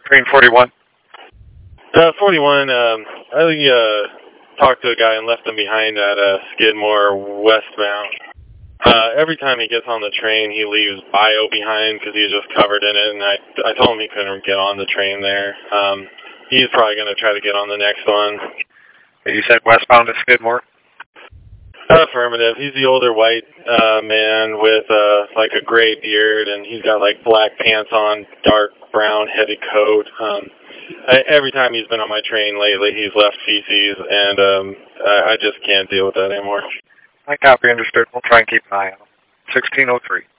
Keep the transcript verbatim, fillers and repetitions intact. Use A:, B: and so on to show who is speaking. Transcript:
A: Green forty-one.
B: Uh, forty-one, um, I uh, talked to a guy and left him behind at uh, Skidmore westbound. Uh, every time he gets on the train, he leaves bio behind because he's just covered in it, and I, I told him he couldn't get on the train there. Um, he's probably going to try to get on the next one.
A: You said westbound to Skidmore?
B: Affirmative. He's the older white uh, man with uh, like a gray beard, and he's got like black pants on, dark brown headed coat. Um, I, every time he's been on my train lately, he's left feces, and um, I, I just can't deal with that anymore.
A: I copy, understood. We'll try and keep an eye on him. sixteen oh three.